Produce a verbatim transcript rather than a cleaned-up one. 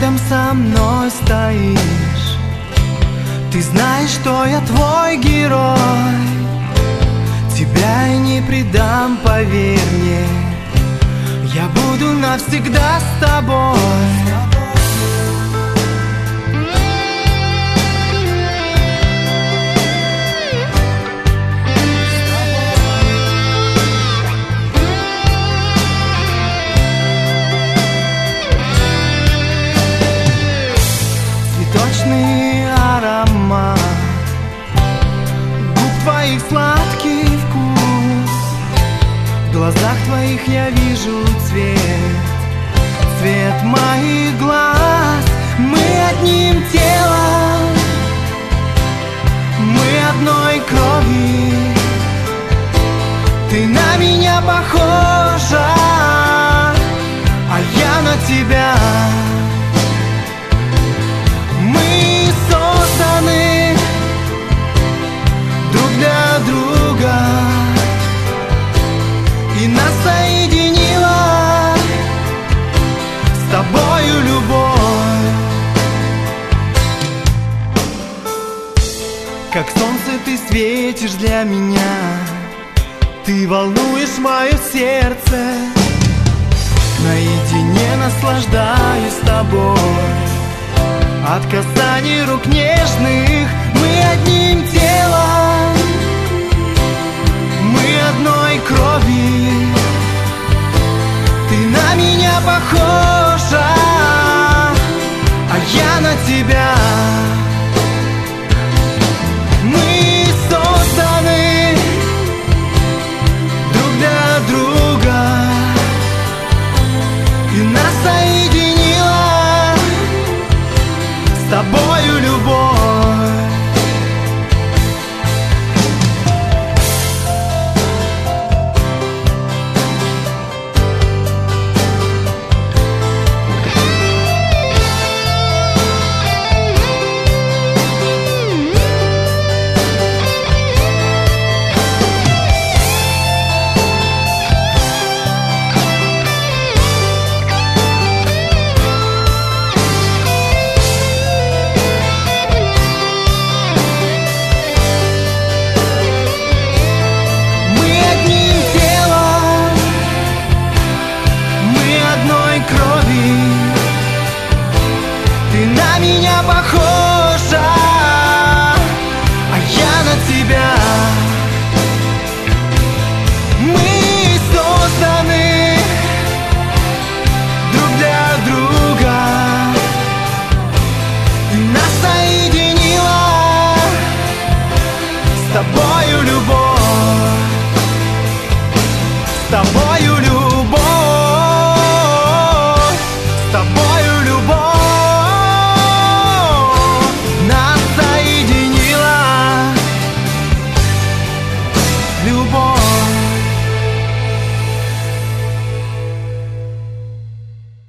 рядом со мной стоишь. Ты знаешь, что я твой герой. Тебя я не предам, поверь мне. Я буду навсегда с тобой. Цветочный аромат губ твоих, сладкий вкус. В глазах твоих я вижу цвет, цвет моих глаз. Мы одним телом, мы одной крови. Ты на меня похожа, а я на тебя. Мы созданы друг для друга, и нас соединила с тобою любовь. Как солнце ты светишь для меня, ты волнуешь мое сердце. Наедине наслаждаюсь тобой, от касаний рук нежных. Мы одним телом, мы одной крови. Ты на меня похожа, а я на тебя. Мы созданы друг для друга, и нас соединила с тобою любовь. Ты на меня похожа, а я на тебя. Мы созданы друг для друга, и нас соединила с тобою любовь. С тобой